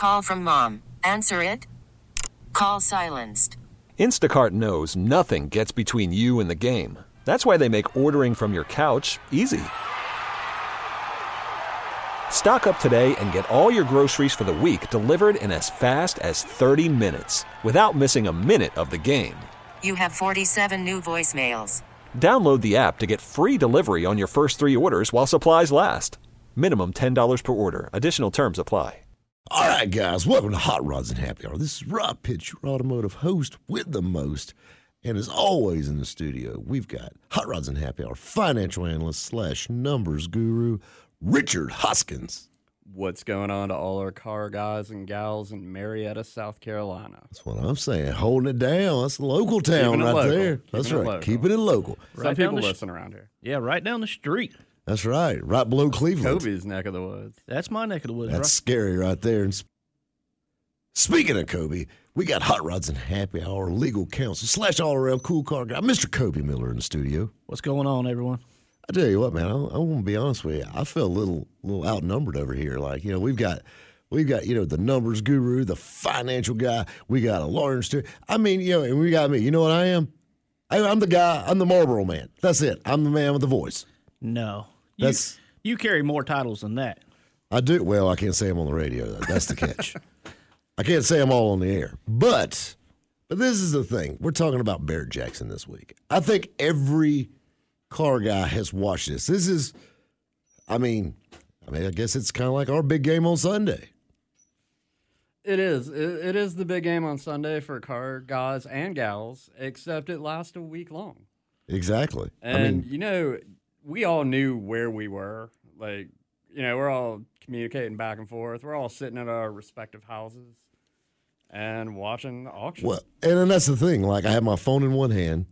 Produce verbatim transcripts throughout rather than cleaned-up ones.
Call from mom. Answer it. Call silenced. Instacart knows nothing gets between you and the game. That's why they make ordering from your couch easy. Stock up today and get all your groceries for the week delivered in as fast as thirty minutes without missing a minute of the game. You have forty-seven new voicemails. Download the app to get free delivery on your first three orders while supplies last. Minimum ten dollars per order. Additional terms apply. All right, guys, welcome to Hot Rods and Happy Hour. This is Rob Pitts, your automotive host with the most. And as always in the studio, we've got Hot Rods and Happy Hour financial analyst slash numbers guru, Richard Hoskins. What's going on to all our car guys and gals in Marietta, South Carolina? That's what I'm saying. Holding it down. That's a local town right local. there. Keeping That's it right. local. Keeping it local. Some Right people down the sh- listen around here. Yeah, right down the street. That's right. Right below Cleveland. Kobe's neck of the woods. That's my neck of the woods. That's right? scary right there. And sp- speaking of Kobe, we got Hot Rods and Happy Hour legal counsel slash all around cool car guy, Mister Kobe Miller in the studio. What's going on, everyone? I tell you what, man, I, I want to be honest with you. I feel a little, little outnumbered over here. Like, you know, we've got, we've got, you know, the numbers guru, the financial guy. We got a lawyer in the studio. I mean, you know, and we got me. You know what I am? I, I'm the guy. I'm the Marlboro man. That's it. I'm the man with the voice. No. You, That's you carry more titles than that. I do. Well, I can't say them on the radio, though. That's the catch. I can't say them all on the air. But, but this is the thing. We're talking about Barrett Jackson this week. I think every car guy has watched this. This is, I mean, I mean, I guess it's kind of like our big game on Sunday. It is. It, it is the big game on Sunday for car guys and gals, except it lasts a week long. Exactly. And, I mean, you know, we all knew where we were. Like, you know, we're all communicating back and forth. We're all sitting at our respective houses and watching the auction. well, and then that's the thing. Like, I have my phone in one hand,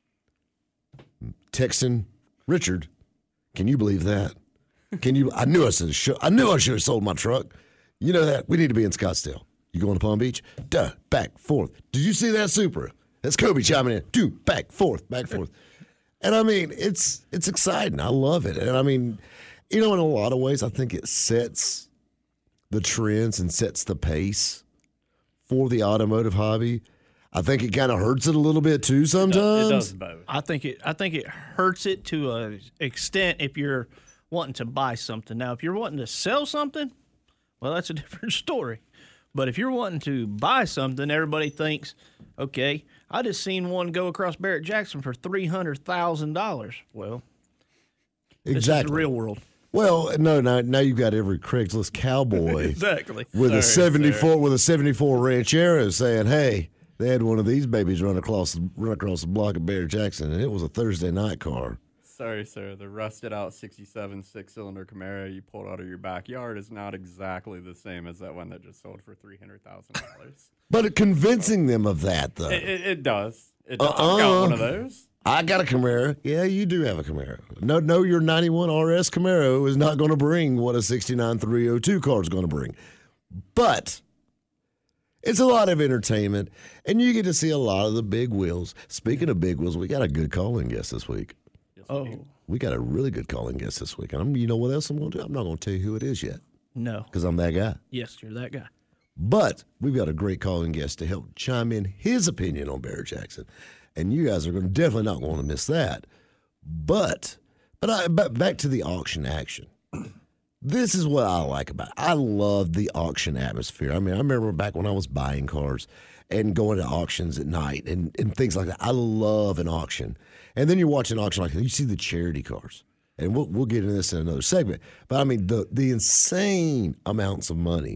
texting Richard. Can you believe that? Can you? I knew I should. Have, I knew I should have sold my truck. You know that we need to be in Scottsdale. You going to Palm Beach? Duh. Back forth. Did you see that Supra? That's Kobe chiming in. Dude, back forth, back forth. And I mean, it's it's exciting. I love it. And I mean, you know, in a lot of ways, I think it sets the trends and sets the pace for the automotive hobby. I think it kind of hurts it a little bit too sometimes. It does both. I think it. I think it hurts it to a extent if you're wanting to buy something. Now, if you're wanting to sell something, well, that's a different story. But if you're wanting to buy something, everybody thinks, okay, I just seen one go across Barrett Jackson for three hundred thousand dollars. Well, this is Exactly. the real world. Well, no, now, now you've got every Craigslist cowboy Exactly. with a Sorry, seventy-four sir. with a seventy-four Ranchero saying, "Hey, they had one of these babies run across run across the block of Barrett Jackson, and it was a Thursday night car." Sorry, sir. The rusted out sixty-seven six-cylinder Camaro you pulled out of your backyard is not exactly the same as that one that just sold for three hundred thousand dollars. But convincing them of that, though, it, it, it does. It does. Uh-uh. I've got one of those. I got a Camaro. Yeah, you do have a Camaro. No, no, your ninety-one R S Camaro is not going to bring what a sixty-nine three oh two car is going to bring. But it's a lot of entertainment, and you get to see a lot of the big wheels. Speaking of big wheels, we got a good calling guest this week. Yes, Oh, indeed. We got a really good calling guest this week. And I'm, you know what else I'm going to do? I'm not going to tell you who it is yet no. because I'm that guy. Yes, you're that guy. But we've got a great calling guest to help chime in his opinion on Barrett Jackson. And you guys are going to definitely not want to miss that. But but, I, but back to the auction action. This is what I like about it. I love the auction atmosphere. I mean, I remember back when I was buying cars and going to auctions at night and, and things like that. I love an auction. And then you watch an auction like that, you see the charity cars. And we'll, we'll get into this in another segment. But I mean, the, the insane amounts of money,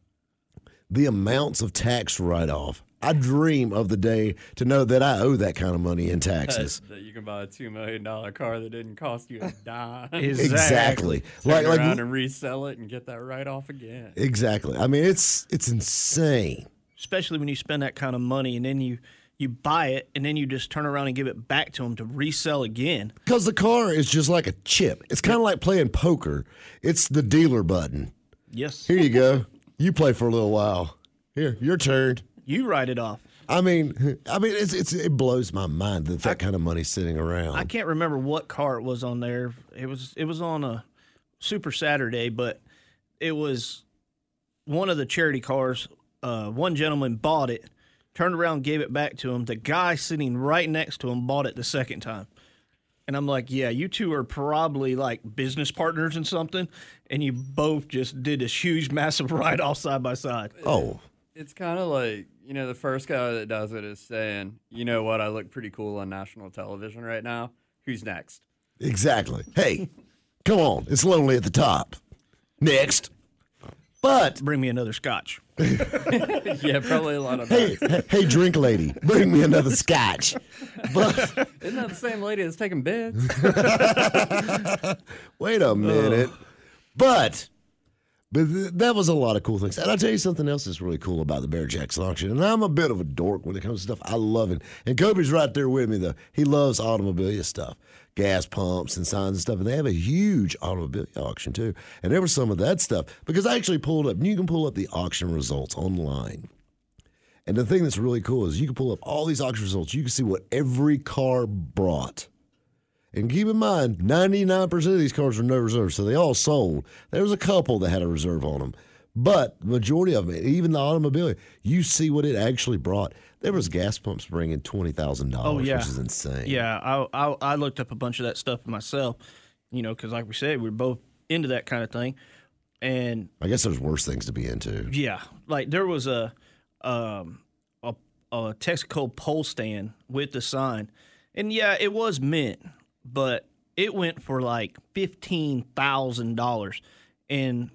the amounts of tax write-off. I dream of the day to know that I owe that kind of money in taxes. That you can buy a two million dollar car that didn't cost you a dime. Exactly. Turn Like, like, around and resell it and get that right off again. exactly. I mean, it's it's insane. Especially when you spend that kind of money and then you, you buy it and then you just turn around and give it back to them to resell again. Because the car is just like a chip. It's kind of like playing poker. It's the dealer button. Yes. Here you go. You play for a little while. Here, your turn. You write it off. I mean, I mean, it's, it's it blows my mind that that kind of money's sitting around. I can't remember what car it was on there. It was it was on a Super Saturday, but it was one of the charity cars, uh, one gentleman bought it, turned around, gave it back to him. The guy sitting right next to him bought it the second time. And I'm like, yeah, you two are probably like business partners in something, and you both just did this huge, massive ride-off side by side. Oh, It's kind of like, you know, the first guy that does it is saying, you know what, I look pretty cool on national television right now. Who's next? exactly. Hey, come on. It's lonely at the top. Next. But, Bring me another scotch. Yeah, probably a lot of hey, that. hey, hey, drink lady, bring me another scotch. But, Isn't that the same lady that's taking bids? wait a minute. But, but th- that was a lot of cool things. And I'll tell you something else that's really cool about the Barrett Jackson auction. And I'm a bit of a dork when it comes to stuff. I love it. And Kobe's right there with me, though. He loves automobile stuff, gas pumps and signs and stuff. And they have a huge automobile auction, too. And there was some of that stuff. Because I actually pulled up, you can pull up the auction results online. And the thing that's really cool is you can pull up all these auction results. You can see what every car brought. And keep in mind, ninety-nine percent of these cars are no reserve, so they all sold. There was a couple that had a reserve on them. But the majority of them, even the automobile, you see what it actually brought. There was gas pumps bringing twenty thousand dollars, Oh, yeah. which is insane. Yeah, I, I I looked up a bunch of that stuff myself, you know, because like we said, we're both into that kind of thing. And I guess there's worse things to be into. yeah, like there was a um a, a Texaco pole stand with the sign, and yeah, it was mint, but it went for like fifteen thousand dollars, and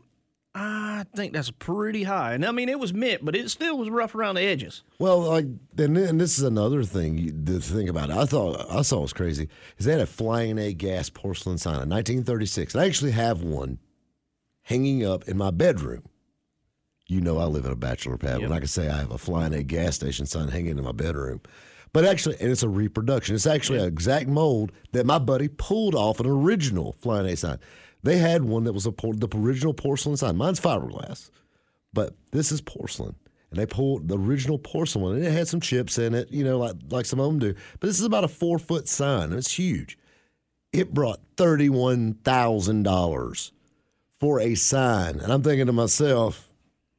I think that's pretty high. And I mean, it was mint, but it still was rough around the edges. Well, like, and, and this is another thing you, to think about. I thought I saw it was crazy is they had a Flying A gas porcelain sign in nineteen thirty-six. And I actually have one hanging up in my bedroom. You know, I live in a bachelor pad, Yep. and I can say I have a Flying A gas station sign hanging in my bedroom. But actually, and it's a reproduction. It's actually an exact mold that my buddy pulled off an original Flying A sign. They had one that was a por- the original porcelain sign. Mine's fiberglass, but this is porcelain. And they pulled the original porcelain one, and it had some chips in it, you know, like like some of them do. But this is about a four foot sign, and it's huge. It brought thirty-one thousand dollars for a sign, and I'm thinking to myself,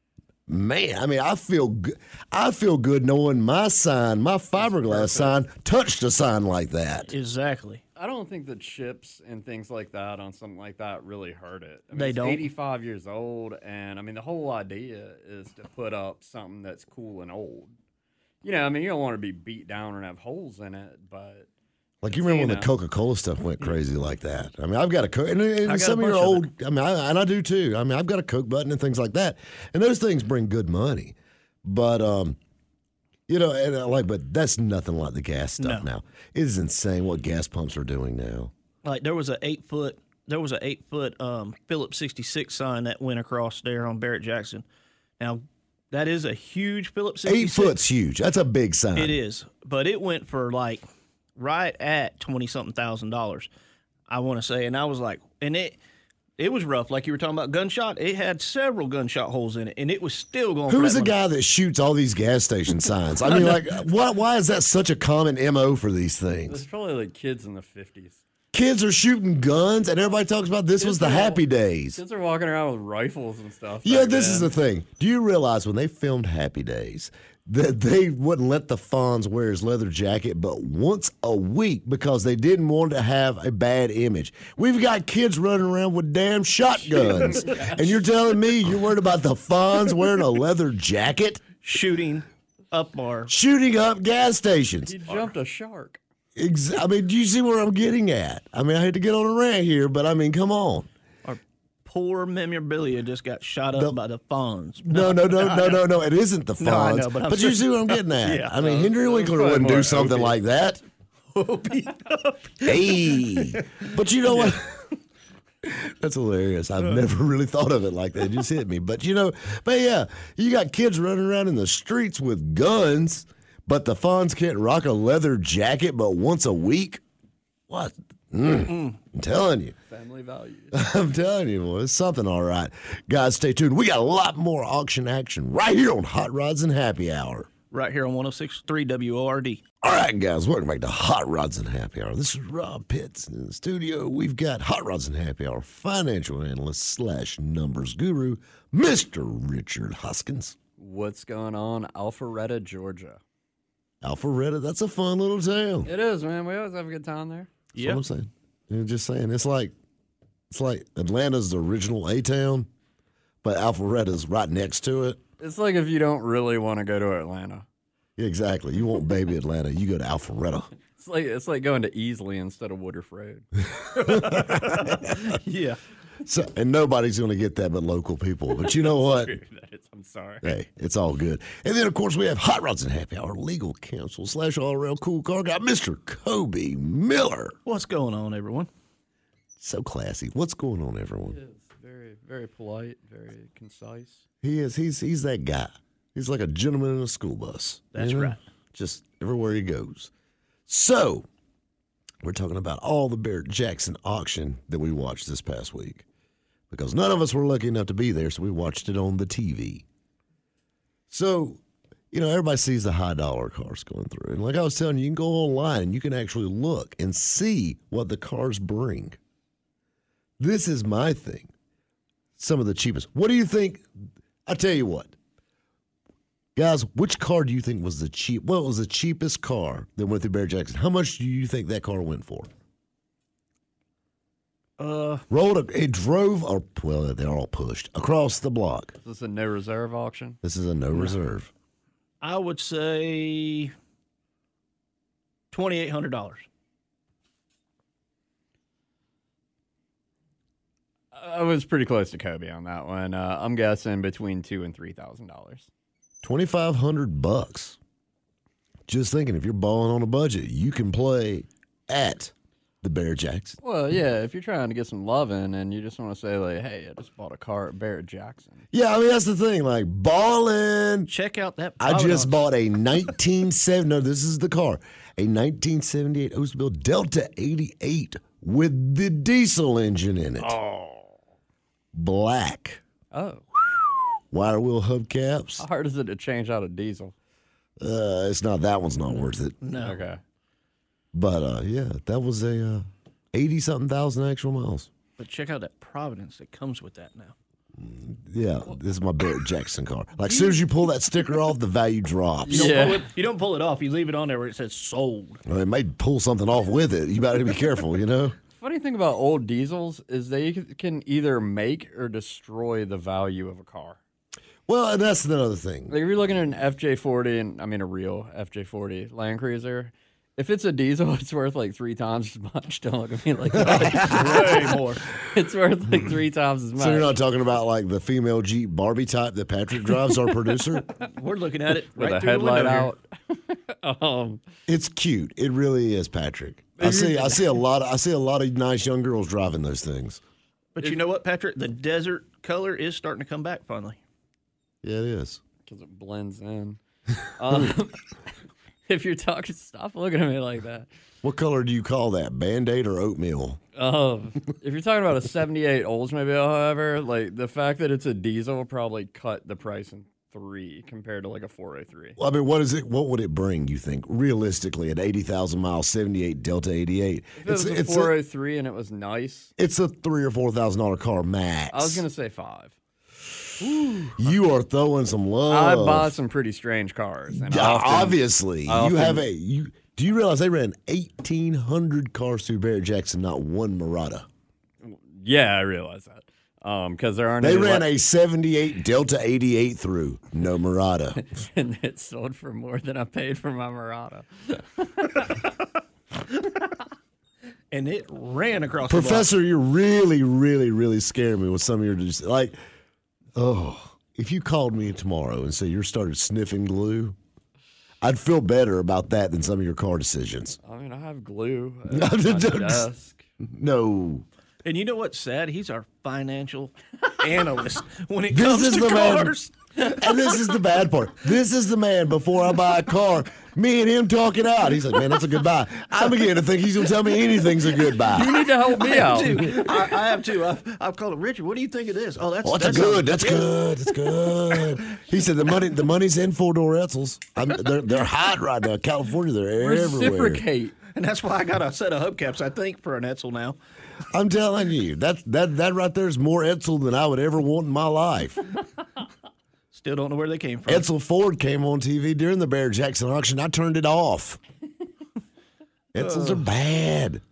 man, I mean, I feel good. I feel good knowing my sign, my fiberglass sign, touched a sign like that. Exactly. I don't think the chips and things like that on something like that really hurt it. I mean, They it's don't? eighty-five years old, and I mean, the whole idea is to put up something that's cool and old. You know, I mean, you don't want to be beat down and have holes in it, but Like you remember when You the know. Coca-Cola stuff went crazy like that. I mean, I've got a Coke, and, and I got some a of your bunch of old, I mean, I, and I do too. I mean, I've got a Coke button and things like that, and those things bring good money. But um, you know, and I like, but that's nothing like the gas stuff No. now. It is insane what gas pumps are doing now. Like there was a eight foot, there was a eight foot um, Phillips sixty-six sign that went across there on Barrett Jackson. Now, that is a huge Phillips sixty-six. Eight foot's huge. That's a big sign. It is, but it went for like right at twenty something thousand dollars. I want to say, and I was like, and it it was rough. Like you were talking about gunshot, it had several gunshot holes in it, and it was still going. Who for is that the money. guy that shoots all these gas station signs? I mean, like, why, why is that such a common M O for these there's things? probably like kids in the fifties. Kids are shooting guns, and everybody talks about this was the Kids are- happy days. Kids are walking around with rifles and stuff. Yeah, back this is then. the thing. Do you realize when they filmed Happy Days that they wouldn't let the Fonz wear his leather jacket but once a week because they didn't want to have a bad image? We've got kids running around with damn shotguns. And you're telling me you're worried about the Fonz wearing a leather jacket? shooting up our Shooting up gas stations. He jumped a shark. Ex- I mean, do you see where I'm getting at? I mean, I hate to get on a rant here, but I mean, come on. our poor memorabilia just got shot up The- by the Fonz. No, no, no, no, no, no. It isn't the Fonz. No, I know, but I'm you sure- see what I'm getting at. Yeah. I mean, Henry Winkler probably wouldn't do more something Opie. like that. Hey, but you know what? That's hilarious. I've never really thought of it like that. It just hit me. But you know, but yeah, you got kids running around in the streets with guns, but the Fonz can't rock a leather jacket but once a week. What? Mm. I'm telling you. Family values. I'm telling you, boy, it's something all right. Guys, stay tuned. We got a lot more auction action right here on Hot Rods and Happy Hour. right here on one oh six point three W O R D. All right, guys, welcome back to Hot Rods and Happy Hour. This is Rob Pitts in the studio. We've got Hot Rods and Happy Hour financial analyst slash numbers guru, Mister Richard Hoskins. What's going on, Alpharetta, Georgia? Alpharetta, that's a fun little town. It is, man. We always have a good time there. That's what I'm saying. I'm just saying, it's like it's like Atlanta's the original A-town, but Alpharetta's right next to it. It's like if you don't really want to go to Atlanta. Exactly. You want baby Atlanta, you go to Alpharetta. It's like it's like going to Easley instead of Woodruff Road. Yeah. So, and nobody's going to get that but local people. But you know what? That is, I'm sorry. Hey, it's all good. And then, of course, we have Hot Rods and Happy Hour legal counsel slash all-around cool car guy, Mister Kobe Miller. What's going on, everyone? So classy. What's going on, everyone? It is very, very polite, very concise. He is. He's he's that guy. He's like a gentleman in a school bus. That's right. Just everywhere he goes. So, we're talking about all the Barrett-Jackson auction that we watched this past week. Because none of us were lucky enough to be there, so we watched it on the T V. So, you know, everybody sees the high dollar cars going through. And like I was telling you, you can go online and you can actually look and see what the cars bring. This is my thing. Some of the cheapest. What do you think? I'll tell you what. Guys, which car do you think was the cheap? What was the cheapest car that went through Barrett-Jackson? How much do you think that car went for? Uh, Rolled a, it drove, or well, they're all pushed across the block. Is this a no reserve auction? This is a no reserve. I would say twenty-eight hundred dollars. I was pretty close to Kobe on that one. Uh, I'm guessing between two and three thousand dollars. Twenty-five hundred bucks. Just thinking, if you're balling on a budget, you can play at the Barrett-Jackson. Well, yeah, if you're trying to get some loving and you just want to say, like, hey, I just bought a car at Barrett-Jackson. Yeah, I mean, that's the thing. Like, balling. Check out that. I Provenance. just bought a nineteen seventy. No, this is the car. A nineteen seventy-eight Oldsmobile Delta eighty-eight with the diesel engine in it. Oh. Black. Oh. Wire wheel hubcaps. How hard is it to change out a diesel? Uh, it's not, that one's not worth it. No. Okay. But, uh, yeah, that was a uh, eighty-something thousand actual miles. But check out that Providence that comes with that now. Yeah, this is my Barrett-Jackson car. Like, as soon as you pull that sticker off, the value drops. You don't, Yeah. pull it, you don't pull it off. You leave it on there where it says sold. Well, it may pull something off with it. You better be careful, you know? Funny thing about old diesels is they can either make or destroy the value of a car. Well, and that's another thing. Like if you're looking at an F J forty, and I mean a real F J forty Land Cruiser, if it's a diesel, it's worth like three times as much. Don't look at me like that. Way more. It's worth like three times as much. So you're not talking about like the female Jeep Barbie type that Patrick drives, our producer? We're looking at it with right a through headlight the window here. out. um, It's cute. It really is, Patrick. I see. I see a lot. Of, I see a lot of nice young girls driving those things. But you know what, Patrick? The desert color is starting to come back finally. Yeah, it is. because it blends in. Um, if you're talking, stop looking at me like that. What color do you call that? Band-Aid or oatmeal? Um, if you're talking about a seventy-eight Oldsmobile, however, like the fact that it's a diesel will probably cut the price in three compared to like a four oh three. Well, I mean, what is it? What would it bring? You think realistically at eighty thousand miles, seventy-eight Delta eighty-eight? If it was a four oh three and it was nice, it's a three or four thousand dollar car max. I was gonna say five. You are throwing some love. I bought some pretty strange cars. And Yeah, I often, obviously, I you often- have a you. Do you realize they ran eighteen hundred cars through Barrett-Jackson, not one Murata? Yeah, I realize that. Um, because there aren't. They any ran le- a seventy-eight Delta eighty-eight through, no Murata. and it sold for more than I paid for my Murata. And it ran across Professor, you're really, really, really scaring me with some of your just like. Oh, if you called me tomorrow and said you started sniffing glue, I'd feel better about that than some of your car decisions. I mean, I have glue No, at my don't- desk. No. And you know what's sad? He's our financial analyst when it This comes is to the man- cars. And this is the bad part. This is the man, before I buy a car, Me and him talking out. He's like, man, that's a good buy. I'm beginning to think he's going to tell me anything's a good buy. You need to help me out. Too. I, I have too. I've, I've called him, Richard, what do you think of this? Oh, that's, Oh, that's, that's a good. a- That's good. That's good. He said the money, the money's in four-door Edsels. I'm, they're, they're hot right now. California, they're everywhere. Reciprocate. And that's why I got a set of hubcaps, I think, for an Edsel now. I'm telling you, that that that right there is more Edsel than I would ever want in my life. Still don't know where they came from. Edsel Ford came on T V during the Barrett Jackson auction. I turned it off. Edsels are bad.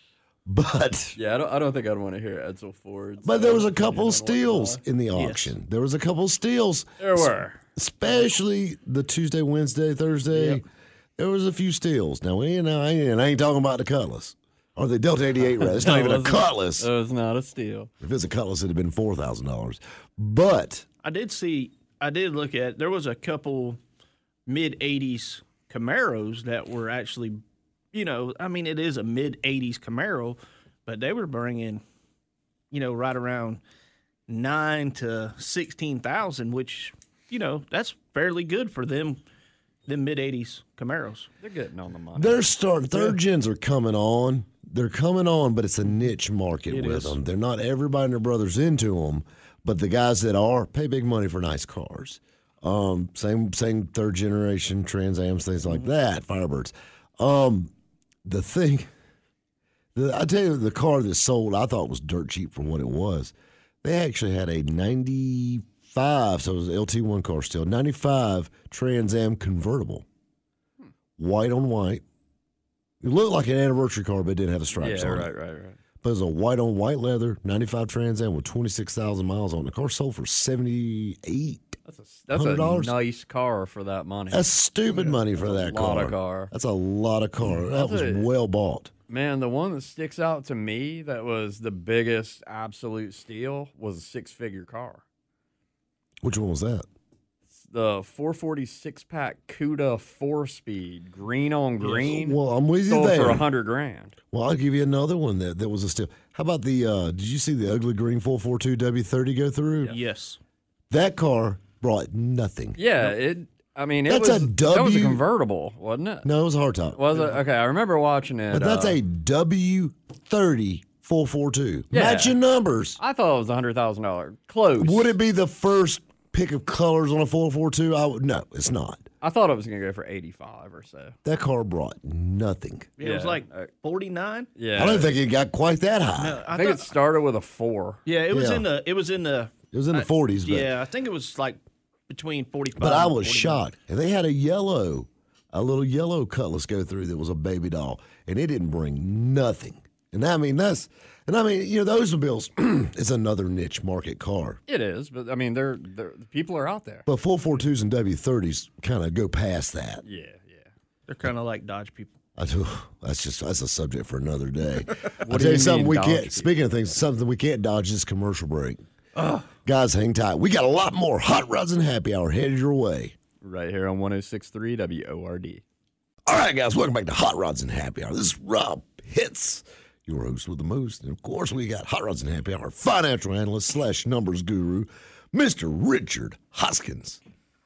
But Yeah, I don't, I don't think I'd want to hear Edsel Ford's. but there was a opinion couple on what steals to in the auction. There was a couple steals. buy. There were. Especially the Tuesday, Wednesday, Thursday. Yep. There was a few steals. Now, you know, I ain't, I ain't talking about the Cutlass. Or the Delta eighty-eight, rather. It's not It even a wasn't- Cutlass. It was not a steal. If it's a Cutlass, it'd have been four thousand dollars. But I did see, I did look at, there was a couple mid-eighties Camaros that were actually, you know, I mean, it is a mid-eighties Camaro, but they were bringing, you know, right around nine to sixteen thousand, which, you know, that's fairly good for them, them mid-eighties Camaros. They're getting on the money. they're starting, third gens are coming on. They're coming on, but it's a niche market It with is. them. They're not everybody and their brother's into them, but the guys that are pay big money for nice cars. Um, same same third generation Trans Ams, things like Mm-hmm. that, Firebirds. Um, the thing, the, I tell you, the car that sold, I thought was dirt cheap for what it was. They actually had a ninety-five, so it was an L T one car still, ninety-five Trans Am convertible, white on white. It looked like an anniversary car, but it didn't have the stripes yeah, on right, it. right, right. But it was a white on white leather, ninety-five Trans Am with twenty-six thousand miles on it. The car sold for seventy-eight. That's a that's a one hundred dollars? nice car for that money. That's stupid money for that a lot car. of car. That's a lot of car. That was That's a- well bought. Man, the one that sticks out to me that was the biggest absolute steal was a six-figure car. Which one was that? The four forty-six pack CUDA four-speed, green on green, Well, I'm with you sold there. for a hundred grand. Well, I'll give you another one that, that was a steal. How about the, uh, did you see the ugly green four forty-two W thirty go through? Yes. That car brought nothing. Yeah, it. I mean, it That's was a that was a W- convertible, wasn't it? No, it was a hardtop. Was it? Okay, I remember watching it. But that's uh, a W thirty four forty-two. Yeah. Match your numbers. I thought it was a hundred thousand dollar. Close. Would it be the first pick of colors on a four forty-two? I would, no, it's not. I thought it was gonna go for eighty-five or so. That car brought nothing. It was Yeah, like uh, forty-nine. Yeah, I don't think it got quite that high. No, I think thought- it started with a four. Yeah, it was Yeah. in the, it was in the, It was in the forties, but, yeah, I think it was like between forty-five. but I and was forty-nine. shocked. And they had a yellow, a little yellow Cutlass go through that was a baby doll, and it didn't bring nothing. And I mean, that's, and I mean, you know, those bills is another niche market car. It is, but I mean, they're, they're the people are out there. But four forty-twos and W thirties kind of go past that. Yeah, yeah. They're kind of like Dodge people. I do, that's just that's a subject for another day. I'll do tell you you something mean we dodge can't. people? Speaking of things, something we can't dodge is commercial break. Guys, hang tight. We got a lot more Hot Rods and Happy Hour headed your way. Right here on one oh six point three W O R D. All right, guys, welcome back to Hot Rods and Happy Hour. This is Rob Hitz, your host with the most, and of course, we got Hot Rods and Happy Hour financial analyst slash numbers guru, Mister Richard Hoskins.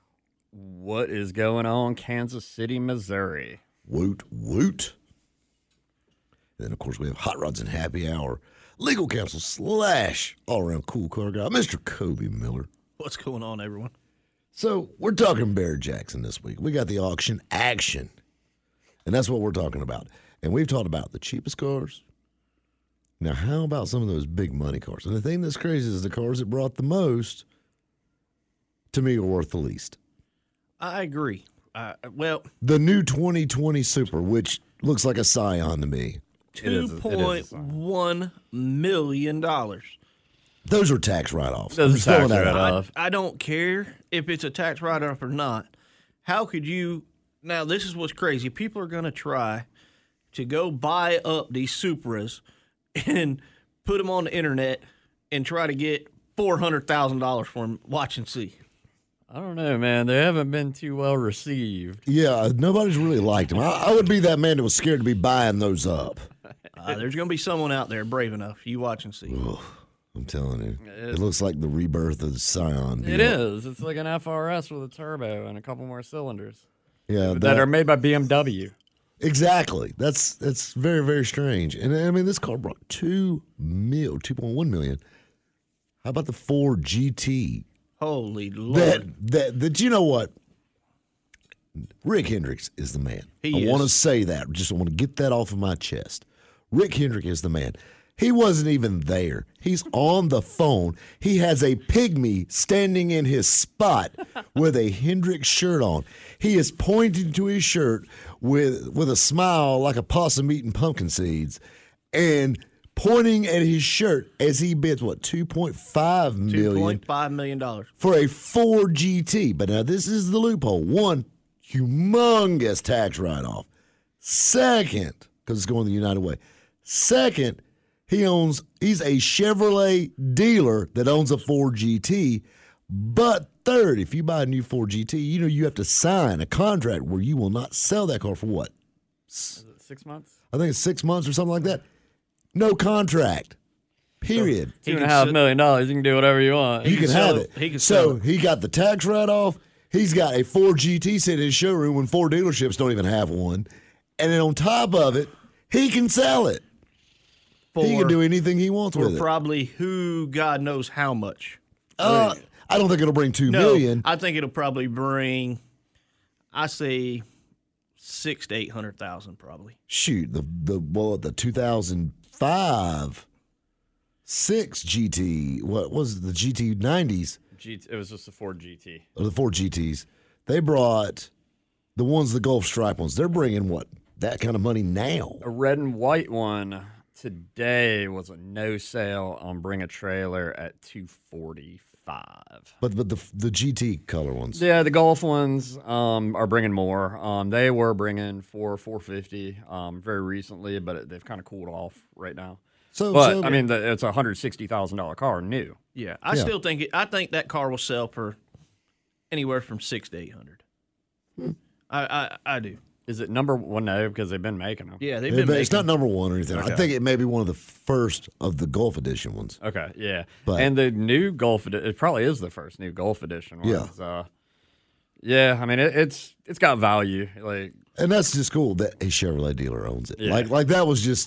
What is going on, Kansas City, Missouri? Woot woot. And then, of course, we have Hot Rods and Happy Hour legal counsel slash all around cool car guy, Mister Kobe Miller. What's going on, everyone? So we're talking Barrett Jackson this week. We got the auction action, and that's what we're talking about. And we've talked about the cheapest cars. Now, how about some of those big money cars? And the thing that's crazy is the cars that brought the most, to me, are worth the least. I agree. Uh, well, The new twenty twenty Super, which looks like a Scion to me. It is two a- it is a point one million dollars. Those are tax write-offs. Those I'm are just throwing tax that out. write-offs. I don't care if it's a tax write-off or not. How could you? Now, this is what's crazy. People are going to try to go buy up these Supras and put them on the internet and try to get four hundred thousand dollars for them. Watch and see. I don't know, man. They haven't been too well received. Yeah, nobody's really liked them. I, I would be that man that was scared to be buying those up. Uh, there's going to be someone out there brave enough. You watch and see. I'm telling you. It looks like the rebirth of the Scion. It deal. is. It's like an F R S with a turbo and a couple more cylinders. Yeah, that, that- are made by B M W. Exactly. That's that's very very strange. And I mean, this car brought two mil, two point one million. How about the Ford G T? Holy Lord. That that that you know what? Rick Hendricks is the man. He I want to is. say that. Just want to get that off of my chest. Rick Hendrick is the man. He wasn't even there. He's on the phone. He has a pygmy standing in his spot with a Hendrix shirt on. He is pointing to his shirt with with a smile like a possum eating pumpkin seeds and pointing at his shirt as he bids, what, two point five Two million point five million dollars. for a Ford G T. But now this is the loophole. One, humongous tax write-off. Second, because it's going the United Way. Second, he owns, he's a Chevrolet dealer that owns a Ford G T. But third, if you buy a new Ford G T, you know you have to sign a contract where you will not sell that car for what? Is it six months? I think it's six months or something like that. No contract. Period. Two He and a can half sit- million dollars. You can do whatever you want. You can can sell have it. it. He can so sell it. he got the tax write-off. He's got a Ford G T sitting in his showroom when Ford dealerships don't even have one. And then on top of it, he can sell it. For, he can do anything he wants for with it. probably who God knows how much. Uh, I don't think it'll bring two No, million. I think it'll probably bring, I say, six to eight hundred thousand probably. Shoot, the the well, the two thousand five six G T. What was it, the G T nineties? G- it was just a Ford G T. Or the Ford G Ts. They brought the ones, the Gulf Stripe ones. They're bringing what, that kind of money now. A red and white one today was a no sale on Bring a Trailer at two forty five. But but the the G T color ones. Yeah, the Golf ones um, are bringing more. Um, they were bringing for four fifty um, very recently, but it, they've kind of cooled off right now. So, But so I mean, the, it's a hundred sixty thousand dollar car, new. Yeah, I Yeah. still think it, I think that car will sell for anywhere from six to eight hundred. Hmm. I, I I do. Is it number one? No, because they've been making them. Yeah, they've Yeah, been. but Making, it's not number one or anything. I Okay. think it may be one of the first of the Golf Edition ones. Okay, yeah. But- and the new Golf, edi- it probably is the first new Golf Edition. Yeah. Ones. Uh, yeah. I mean, it, it's it's got value. Like, And that's just cool that a Chevrolet dealer owns it. Yeah. Like like that was just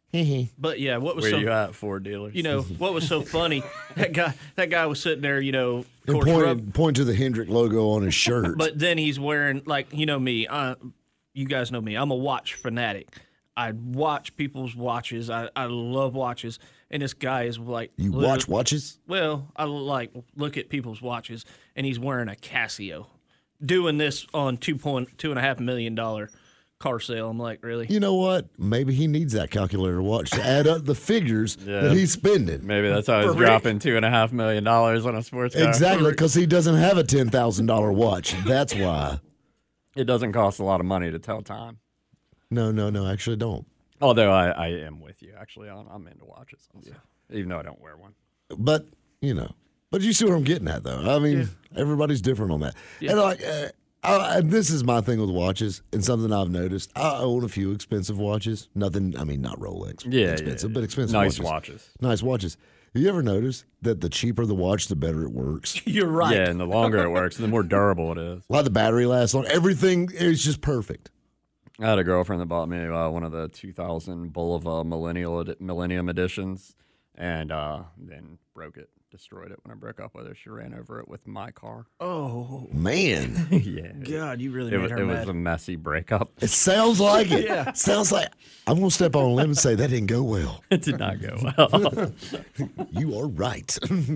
But yeah, what was where so you at, Ford dealers? you know what was so funny? That guy that guy was sitting there, you know, of and course, point, rub- point to the Hendrick logo on his shirt. but then he's wearing like you know me. Uh, you guys know me. I'm a watch fanatic. I watch people's watches. I, I love watches. And this guy is like you literally- watch watches? Well, I like look at people's watches, and he's wearing a Casio, doing this on two point two and a half million dollar car sale. I'm like, really? You know what? Maybe he needs that calculator watch to add up the figures Yeah. that he's spending. maybe that's how he's For Rick. dropping two and a half million dollars on a sports car. Exactly, because he doesn't have a ten thousand dollar watch. That's why. It doesn't cost a lot of money to tell time. No, no, no. Actually, don't. Although I, I am with you, actually. I'm, I'm into watches, also, even though I don't wear one. But you know, but you see what I'm getting at, though. I mean, everybody's different on that. And like, uh, I, and this is my thing with watches, and something I've noticed. I own a few expensive watches. Nothing. I mean, not Rolex. Yeah, yeah, expensive, yeah. but expensive. Nice watches. watches. Nice watches. Have you ever noticed that the cheaper the watch, the better it works? You're right. Yeah, and the longer it works, the more durable it is. A lot of the battery lasts long. Everything is just perfect. I had a girlfriend that bought me uh, one of the two thousand Bulova Millennial edi- Millennium editions, and uh, then broke it, destroyed it when I broke up with her. She ran over it with my car. Oh Man, yeah, God, you really it, made was, her it mad. was a messy breakup. it sounds like it. Yeah. Sounds like I'm gonna step on a limb and say that didn't go well. It did not go well. You are right.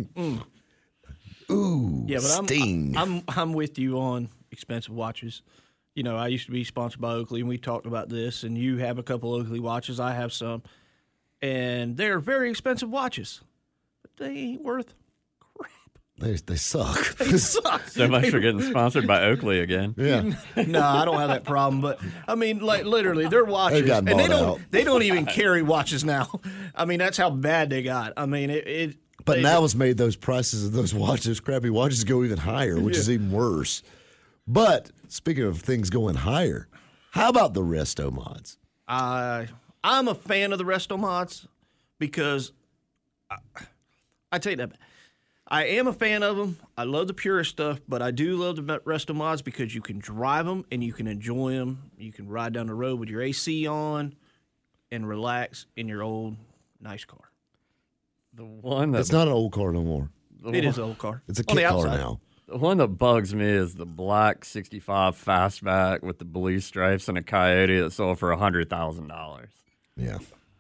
Ooh, yeah, but I'm, sting. I'm I'm with you on expensive watches. You know, I used to be sponsored by Oakley, and we talked about this. And you have a couple Oakley watches. I have some, and they're very expensive watches, but they ain't worth crap. they, they suck. They suck. So much for getting sponsored by Oakley again. yeah. No, I don't have that problem. But I mean, like literally, they're watches, They got and they bought don't out. they don't even carry watches now. I mean, that's how bad they got. I mean, it. it But they- now it's made those prices of those watches, crappy watches, go even higher, which is even worse. But speaking of things going higher, how about the Resto mods? I I'm a fan of the Resto mods because I, I take that back. I am a fan of them. I love the purist stuff, but I do love the resto mods because you can drive them and you can enjoy them. You can ride down the road with your A C on and relax in your old nice car. The one that It's not an old car no more. It is an old car. It's a On the kit car outside. now. The one that bugs me is the black sixty-five fastback with the blue stripes and a Coyote that sold for one hundred thousand dollars. Yeah.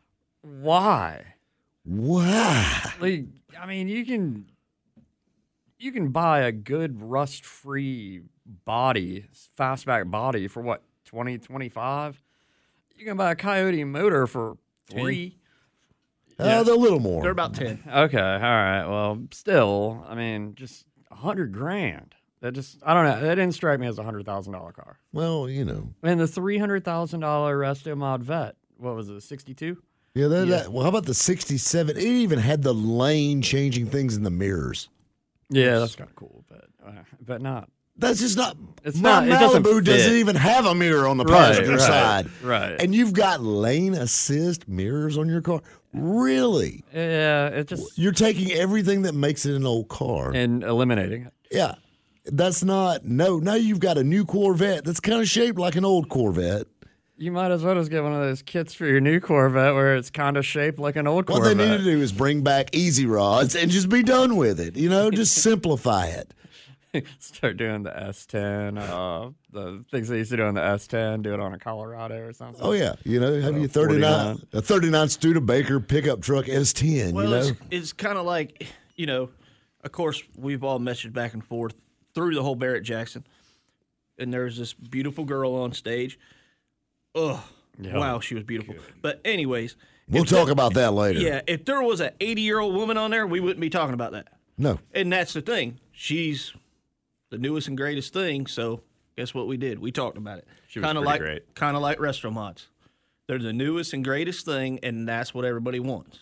Why? Why? Like, I mean, you can you can buy a good rust-free body, fastback body for what, twenty, twenty-five? You can buy a Coyote motor for three. Uh, they're a little more. They're about ten. Okay, all right. Well, still, I mean, just a hundred grand. That just, I don't know. That didn't strike me as a hundred thousand dollar car. Well, you know. And the three hundred thousand dollar Resto Mod Vet, what was it, sixty-two? Yeah, that, that, well, how about the sixty-seven? It even had the lane changing things in the mirrors. Yeah, that's kind of cool, but uh, but not. That's just not. It's my not- it doesn't Malibu doesn't fit. even have a mirror on the Right, passenger right, side. right. And you've got lane assist mirrors on your car. Really? Yeah, it just You're taking everything that makes it an old car. and eliminating it. Yeah. That's not. No, now you've got a new Corvette that's kind of shaped like an old Corvette. You might as well just get one of those kits for your new Corvette where it's kind of shaped like an old What Corvette. they need to do is bring back easy rods and just be done with it. You know, just simplify it. Start doing the S ten, uh, the things they used to do on the S ten, do it on a Colorado or something. Oh yeah, you know, have Uh, you thirty-nine forty-nine. a thirty-nine Studebaker pickup truck S ten. Well, you know, it's, it's kind of like, you know, of course, we've all messaged back and forth through the whole Barrett Jackson. And there's this beautiful girl on stage. Ugh. Yeah. Wow, she was beautiful. But anyways. we'll if talk there- about that later. Yeah, if there was an eighty-year-old woman on there, we wouldn't be talking about that. No, And that's the thing. She's the newest and greatest thing, so guess what we did? We talked about it. She was Kinda pretty like, great. Kind of like Resto Mods. They're the newest and greatest thing, and that's what everybody wants.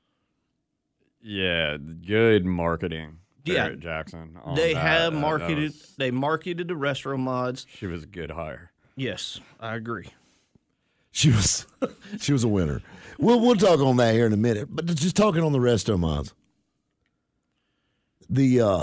Yeah, good marketing. Yeah. Barrett Jackson. on They that. have That- that marketed. was- They marketed the Resto Mods. she was a good hire. Yes, I agree. she was she was a winner. We'll we'll talk on that here in a minute. But just talking on the Resto Mods. The uh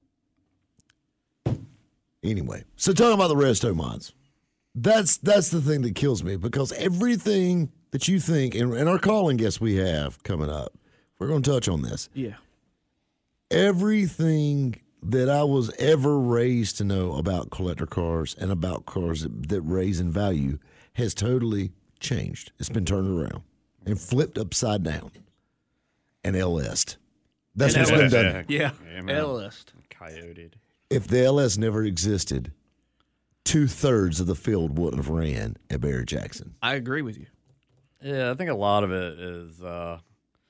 anyway, so talking about the Resto Mods. That's that's the thing that kills me because everything that you think and, and our calling guests we have coming up, we're going to touch on this. Yeah. Everything that I was ever raised to know about collector cars and about cars that, that raise in value has totally changed. It's been turned around and flipped upside down and L S'd. That's And what's L been S. done. Yeah. Amen. L-list. Coyoted. If the L S never existed, two thirds of the field wouldn't have ran at Barrett Jackson. I agree with you. Yeah, I think a lot of it is uh,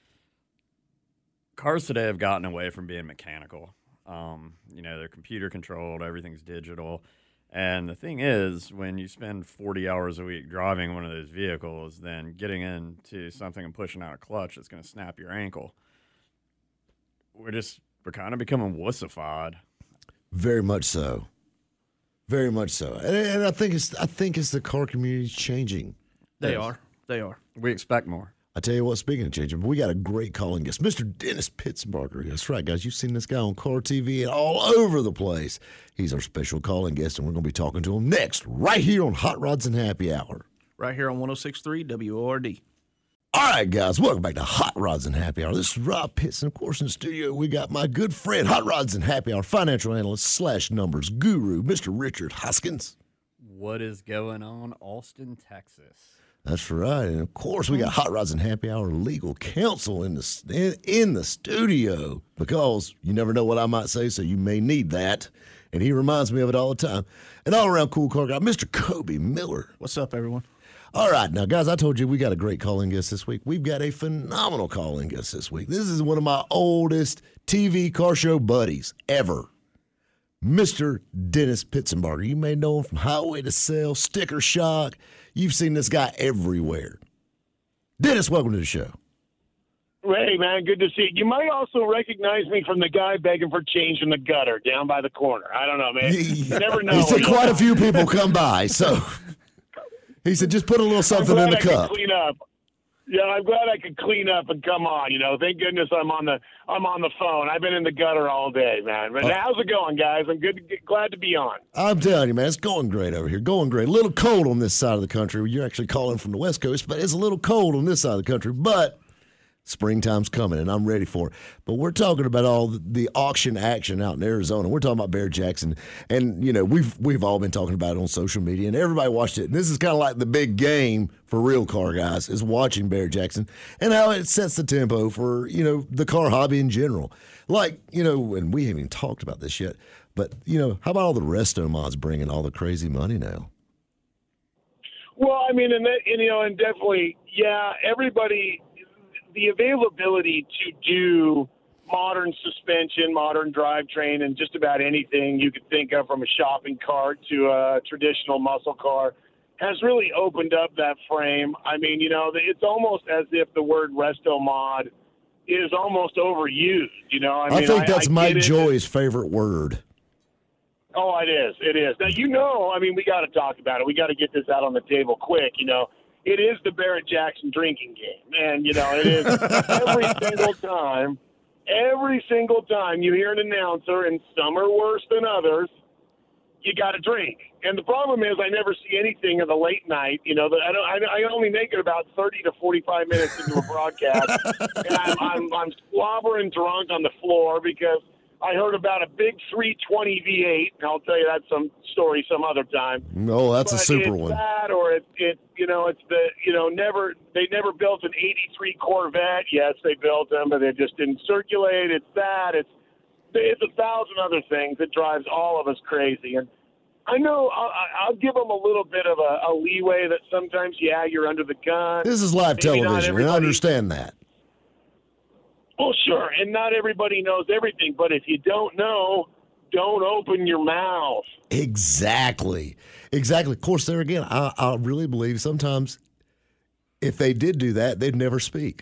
cars today have gotten away from being mechanical. Um, you know, they're computer controlled, everything's digital. And the thing is, when you spend forty hours a week driving one of those vehicles, then getting into something and pushing out a clutch that's going to snap your ankle, we're just, we're kind of becoming wussified. Very much so. Very much so. And, and I think it's I think it's the car community's changing. They Yes. are. They are. We expect more. I tell you what, speaking of changing, we got a great calling guest, Mister Dennis Pittsburgher. That's right, guys. You've seen this guy on Car T V and all over the place. He's our special calling guest, and we're going to be talking to him next, right here on Hot Rods and Happy Hour. Right here on one oh six point three W O R D. All right, guys, welcome back to Hot Rods and Happy Hour. This is Rob Pitts, and of course, in the studio, we got my good friend, Hot Rods and Happy Hour financial analyst slash numbers guru, Mister Richard Hoskins. What is going on, Austin, Texas? That's right, and of course, we got Hot Rods and Happy Hour legal counsel in the in, in the studio because you never know what I might say, so you may need that. And he reminds me of it all the time. An all-around cool car guy, Mister Kobe Miller. What's up, everyone? All right, now, guys, I told you we got a great calling guest this week. We've got a phenomenal calling guest this week. This is one of my oldest T V car show buddies ever, Mister Dennis Pitzenbarger. You may know him from Highway to Sell, Sticker Shock. You've seen this guy everywhere. Dennis, welcome to the show. Hey, man, good to see you. You might also recognize me from the guy begging for change in the gutter down by the corner. I don't know, man. You never know. He said quite a few people come by, so he said just put a little I'm something glad in the I can cup. clean up. Yeah, I'm glad I could clean up and come on. You know, thank goodness I'm on the I'm on the phone. I've been in the gutter all day, man. But Uh, how's it going, guys? I'm good. To get, glad to be on. I'm telling you, man, it's going great over here. Going great. A little cold on this side of the country. You're actually calling from the West Coast, but it's a little cold on this side of the country. But springtime's coming, and I'm ready for it. But we're talking about all the, the auction action out in Arizona. We're talking about Barrett Jackson, and you know we've we've all been talking about it on social media, and everybody watched it. And this is kind of like the big game for real car guys is watching Barrett Jackson and how it sets the tempo for you know the car hobby in general. Like you know, and we haven't even talked about this yet, but you know, how about all the resto mods bringing all the crazy money now? Well, I mean, and, that, and you know, and definitely, yeah, everybody. The availability to do modern suspension, modern drivetrain, and just about anything you could think of from a shopping cart to a traditional muscle car has really opened up that frame. I mean, you know, it's almost as if the word resto mod is almost overused. You know, I, mean, I think that's I, I Mike Joy's favorite word. Oh, it is. It is. Now, you know, I mean, we got to talk about it. We got to get this out on the table quick, you know. It is the Barrett Jackson drinking game. And, you know, it is every single time, every single time you hear an announcer, and some are worse than others, you got to drink. And the problem is I never see anything in the late night. You know, I, don't, I, I only make it about thirty to forty-five minutes into a broadcast, and I'm, I'm, I'm slobbering drunk on the floor because I heard about a big three twenty V eight, and I'll tell you that some story some other time. No, that's but a super it's one. That, or it, it, you know, it's the, you know, never they never built an eighty-three Corvette. Yes, they built them, but they just didn't circulate. It's that. It's it's a thousand other things that drives all of us crazy. And I know I'll, I'll give them a little bit of a, a leeway that sometimes, yeah, you're under the gun. This is live Maybe television, and I understand that. Well, sure, and not everybody knows everything, but if you don't know, don't open your mouth. Exactly. Exactly. Of course, there again, I, I really believe sometimes if they did do that, they'd never speak.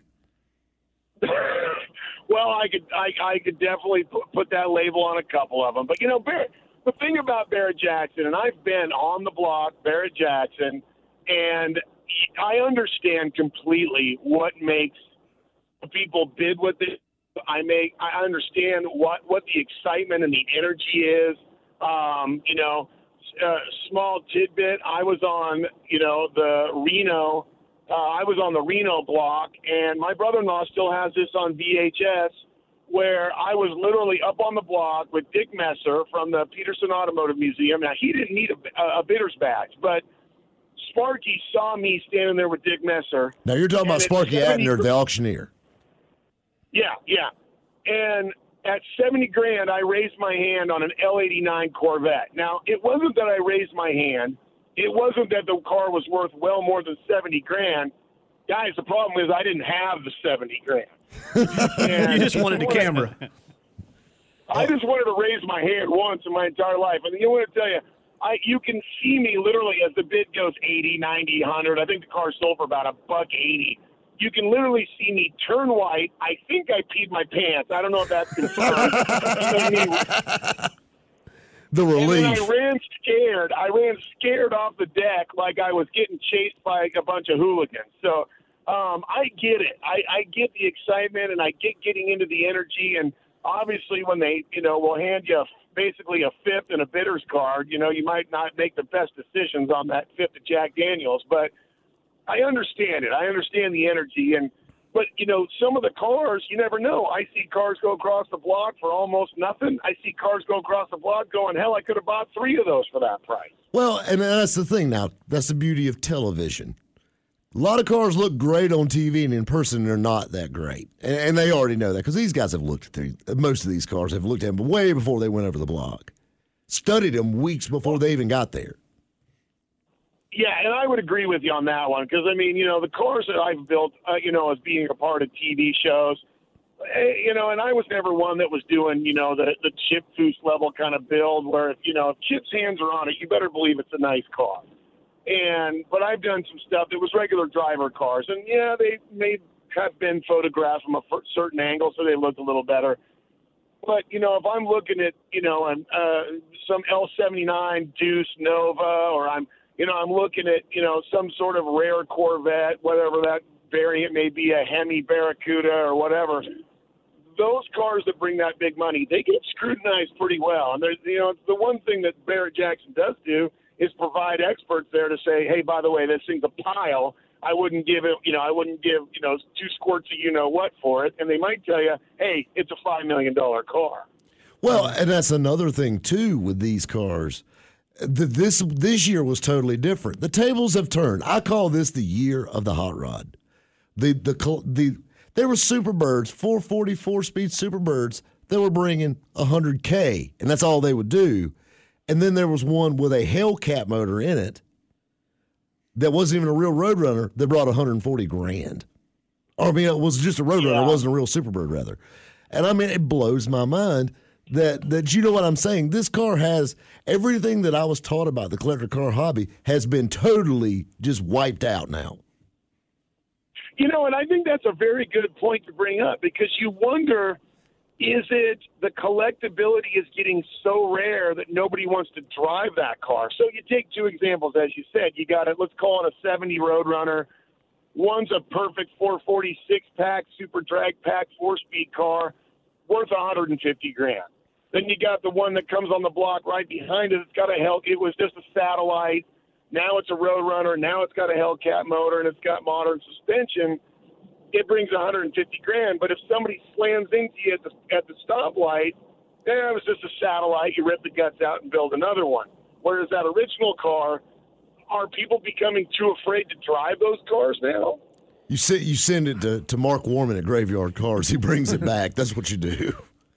Well, I could I, I could definitely put, put that label on a couple of them. But, you know, Barrett, the thing about Barrett Jackson, and I've been on the block, Barrett Jackson, and I understand completely what makes people bid what they I make. I understand what, what the excitement and the energy is. Um, you know, uh, small tidbit. I was on, you know, the Reno. Uh, I was on the Reno block, and my brother-in-law still has this on V H S, where I was literally up on the block with Dick Messer from the Peterson Automotive Museum. Now, he didn't need a, a bidder's badge, but Sparky saw me standing there with Dick Messer. Now, you're talking about Sparky Atner, the auctioneer. Yeah, yeah. And at seventy grand, I raised my hand on an L eighty-nine Corvette. Now, it wasn't that I raised my hand. It wasn't that the car was worth well more than seventy grand. Guys, the problem is I didn't have the seventy grand. You just wanted the camera. I just wanted to raise my hand once in my entire life. And you know what I tell you? I, you can see me literally as the bid goes eighty, ninety, one hundred. I think the car sold for about a buck eighty. You can literally see me turn white. I think I peed my pants. I don't know if that's confirmed. The relief. And I ran scared. I ran scared off the deck like I was getting chased by a bunch of hooligans. So um, I get it. I, I get the excitement, and I get getting into the energy. And obviously when they, you know, will hand you a, basically a fifth and a bidder's card, you know, you might not make the best decisions on that fifth of Jack Daniels. But I understand it. I understand the energy. And But, you know, some of the cars, you never know. I see cars go across the block for almost nothing. I see cars go across the block going, hell, I could have bought three of those for that price. Well, and that's the thing now. That's the beauty of television. A lot of cars look great on T V, and in person, they're not that great. And, and they already know that because these guys have looked at them. Most of these cars have looked at them way before they went over the block, studied them weeks before they even got there. Yeah, and I would agree with you on that one because, I mean, you know, the cars that I've built, uh, you know, as being a part of T V shows, eh, you know, and I was never one that was doing, you know, the, the Chip Foose level kind of build where, if, you know, if Chip's hands are on it, you better believe it's a nice car. And but I've done some stuff that was regular driver cars, and, yeah, they may have been photographed from a certain angle so they looked a little better. But, you know, if I'm looking at, you know, an, uh, some L seventy-nine Deuce Nova, or I'm, you know, I'm looking at, you know, some sort of rare Corvette, whatever that variant may be a Hemi Barracuda or whatever. Those cars that bring that big money, they get scrutinized pretty well. And there's, you know, it's the one thing that Barrett-Jackson does do is provide experts there to say, hey, by the way, this thing's a pile. I wouldn't give it, you know, I wouldn't give, you know, two squirts of you-know-what for it. And they might tell you, hey, it's a five million dollars car. Well, and that's another thing, too, with these cars. The, this this year was totally different. The tables have turned. I call this the year of the hot rod. The the the There were Superbirds, four forty-four speed Superbirds that were bringing one hundred K, and that's all they would do. And then there was one with a Hellcat motor in it that wasn't even a real Roadrunner that brought one hundred forty grand. Or, I mean, it was just a Roadrunner. Yeah. It wasn't a real Superbird, rather. And, I mean, it blows my mind that, that you know what I'm saying. This car has everything that I was taught about the collector car hobby has been totally just wiped out now. You know, and I think that's a very good point to bring up because you wonder, is it the collectability is getting so rare that nobody wants to drive that car? So you take two examples, as you said. You got it, let's call it a seventy Roadrunner. One's a perfect four forty six-pack, super drag pack, four-speed car, worth one hundred fifty grand. Then you got the one that comes on the block right behind it. It's got a Hell. It was just a satellite. Now it's a Roadrunner. Now it's got a Hellcat motor and it's got modern suspension. It brings one hundred fifty grand. But if somebody slams into you at the at the stoplight, eh, it was just a satellite. You rip the guts out and build another one. Whereas that original car, are people becoming too afraid to drive those cars now? You send you send it to, to Mark Warman at Graveyard Cars. He brings it back. That's what you do.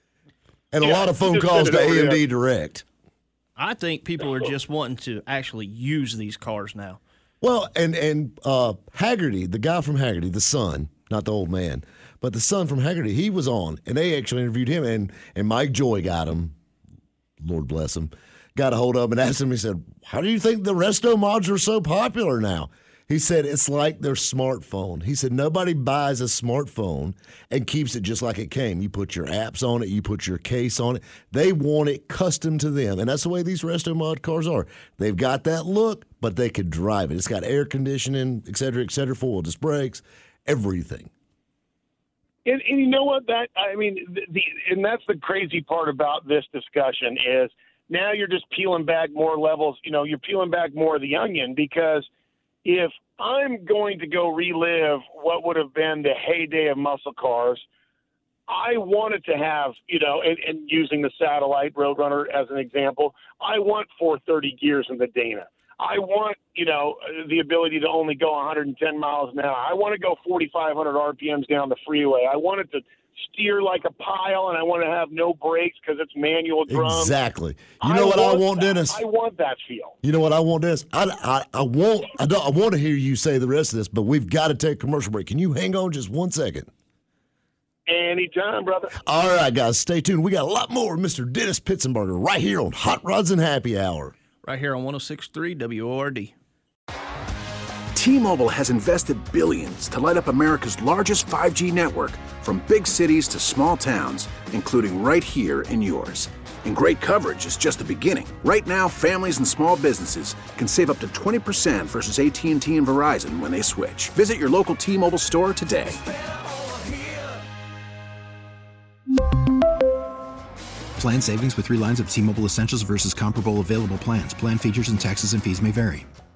And yeah, a lot of phone calls to A M D Direct. I think people are just wanting to actually use these cars now. Well, and and uh, Haggerty, the guy from Haggerty, the son, not the old man, but the son from Haggerty, he was on, and they actually interviewed him, and, and Mike Joy got him, Lord bless him, got a hold of him and asked him, he said, how do you think the resto mods are so popular now? He said, it's like their smartphone. He said, nobody buys a smartphone and keeps it just like it came. You put your apps on it. You put your case on it. They want it custom to them. And that's the way these resto mod cars are. They've got that look, but they could drive it. It's got air conditioning, et cetera, et cetera, four-wheel disc brakes, everything. And, and you know what? That I mean, the, the and that's the crazy part about this discussion is now you're just peeling back more levels. You know, you're peeling back more of the onion because if I'm going to go relive what would have been the heyday of muscle cars, I wanted to have, you know, and, and using the satellite Roadrunner as an example, I want four thirty gears in the Dana. I want, you know, the ability to only go one hundred ten miles an hour. I want to go forty-five hundred R P Ms down the freeway. I want it to steer like a pile, and I want to have no brakes because it's manual drums. Exactly. You know I what want I want, that. Dennis? I want that feel. You know what I want, Dennis? I, I, I want I, don't, I want to hear you say the rest of this, but we've got to take a commercial break. Can you hang on just one second? Anytime, brother. All right, guys, stay tuned. We got a lot more of Mister Dennis Pitzenberger right here on Hot Rods and Happy Hour. Right here on one oh six point three W O R D. T-Mobile has invested billions to light up America's largest five G network, from big cities to small towns, including right here in yours. And great coverage is just the beginning. Right now, families and small businesses can save up to twenty percent versus A T and T and Verizon when they switch. Visit your local T-Mobile store today. Plan savings with three lines of T-Mobile Essentials versus comparable available plans. Plan features and taxes and fees may vary.